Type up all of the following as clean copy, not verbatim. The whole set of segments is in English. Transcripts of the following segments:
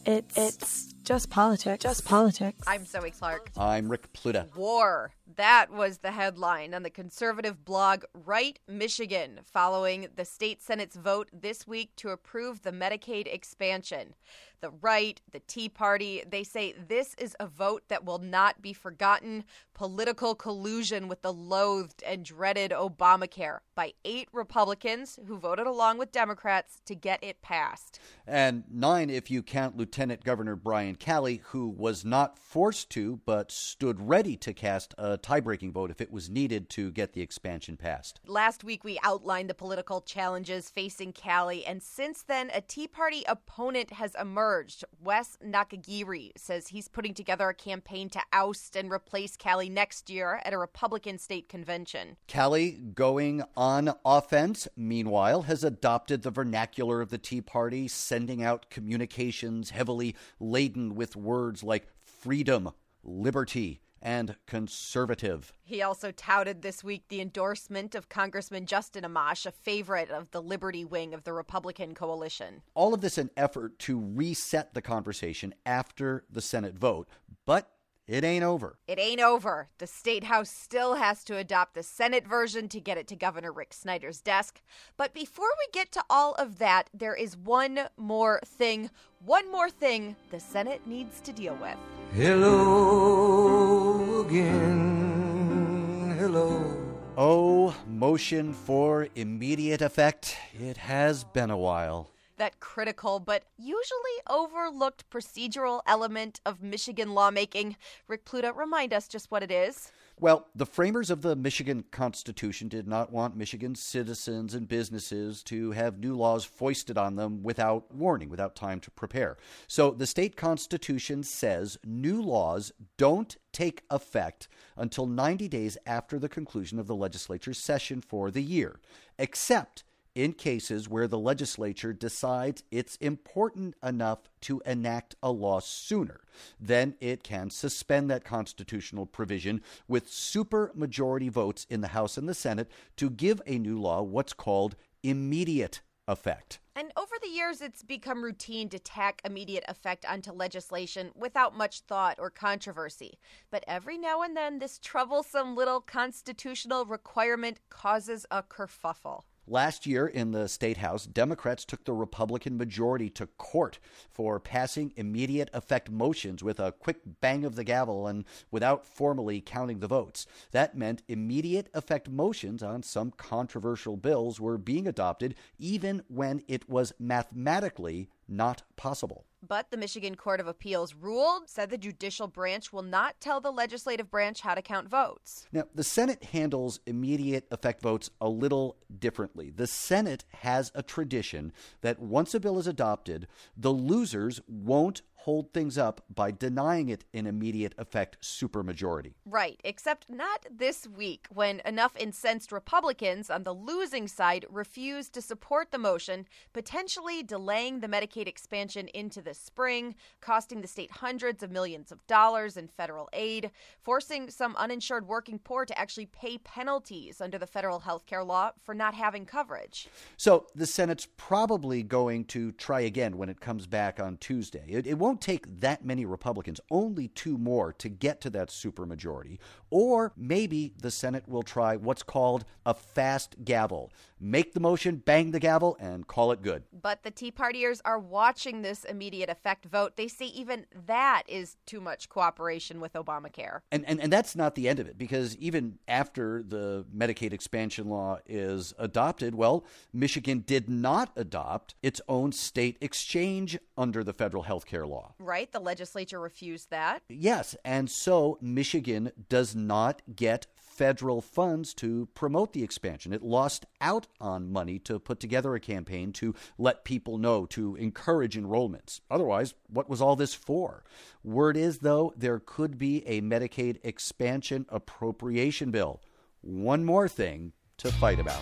It's just politics. Just politics. I'm Zoe Clark. I'm Rick Pluta. War. That was the headline on the conservative blog Right Michigan, following the state Senate's vote this week to approve the Medicaid expansion. The right, the Tea Party, they say this is a vote that will not be forgotten. Political collusion with the loathed and dreaded Obamacare by 8 Republicans who voted along with Democrats to get it passed. And 9 if you count Lieutenant Governor Brian Calley, who was not forced to, but stood ready to cast a tie-breaking vote if it was needed to get the expansion passed. Last week, we outlined the political challenges facing Calley, and since then, a Tea Party opponent has emerged. Wes Nakagiri says he's putting together a campaign to oust and replace Calley next year at a Republican state convention. Calley, going on offense, meanwhile, has adopted the vernacular of the Tea Party, sending out communications heavily laden with words like freedom, liberty, and conservative. He also touted this week the endorsement of Congressman Justin Amash, a favorite of the Liberty wing of the Republican coalition. All of this an effort to reset the conversation after the Senate vote, but it ain't over. It ain't over. The State House still has to adopt the Senate version to get it to Governor Rick Snyder's desk. But before we get to all of that, there is one more thing the Senate needs to deal with. Hello again, hello. Oh, motion for immediate effect. It has been a while. That critical but usually overlooked procedural element of Michigan lawmaking. Rick Pluta, remind us just what it is. Well, the framers of the Michigan Constitution did not want Michigan citizens and businesses to have new laws foisted on them without warning, without time to prepare. So the state constitution says new laws don't take effect until 90 days after the conclusion of the legislature's session for the year, except in cases where the legislature decides it's important enough to enact a law sooner. Then it can suspend that constitutional provision with supermajority votes in the House and the Senate to give a new law what's called immediate effect. And over the years, it's become routine to tack immediate effect onto legislation without much thought or controversy. But every now and then, this troublesome little constitutional requirement causes a kerfuffle. Last year in the State House, Democrats took the Republican majority to court for passing immediate effect motions with a quick bang of the gavel and without formally counting the votes. That meant immediate effect motions on some controversial bills were being adopted even when it was mathematically not possible. But the Michigan Court of Appeals ruled, said the judicial branch will not tell the legislative branch how to count votes. Now, the Senate handles immediate effect votes a little differently. The Senate has a tradition that once a bill is adopted, the losers won't hold things up by denying it an immediate effect supermajority. Right, except not this week, when enough incensed Republicans on the losing side refused to support the motion, potentially delaying the Medicaid expansion into the spring, costing the state hundreds of millions of dollars in federal aid, forcing some uninsured working poor to actually pay penalties under the federal health care law for not having coverage. So the Senate's probably going to try again when it comes back on Tuesday. It won't take that many Republicans, only 2 more to get to that supermajority. Or maybe the Senate will try what's called a fast gavel. Make the motion, bang the gavel, and call it good. But the Tea Partiers are watching this immediate effect vote. They say even that is too much cooperation with Obamacare. And that's not the end of it, because even after the Medicaid expansion law is adopted, well, Michigan did not adopt its own state exchange under the federal health care law. Right, the legislature refused that. Yes, and so Michigan does not get federal funds to promote the expansion. It lost out on money to put together a campaign to let people know, to encourage enrollments. Otherwise, what was all this for? Word is, though, there could be a Medicaid expansion appropriation bill. One more thing to fight about.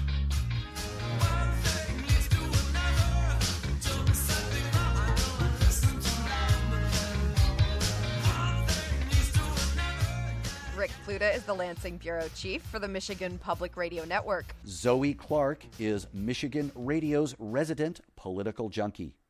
Rick Pluta is the Lansing Bureau Chief for the Michigan Public Radio Network. Zoe Clark is Michigan Radio's resident political junkie.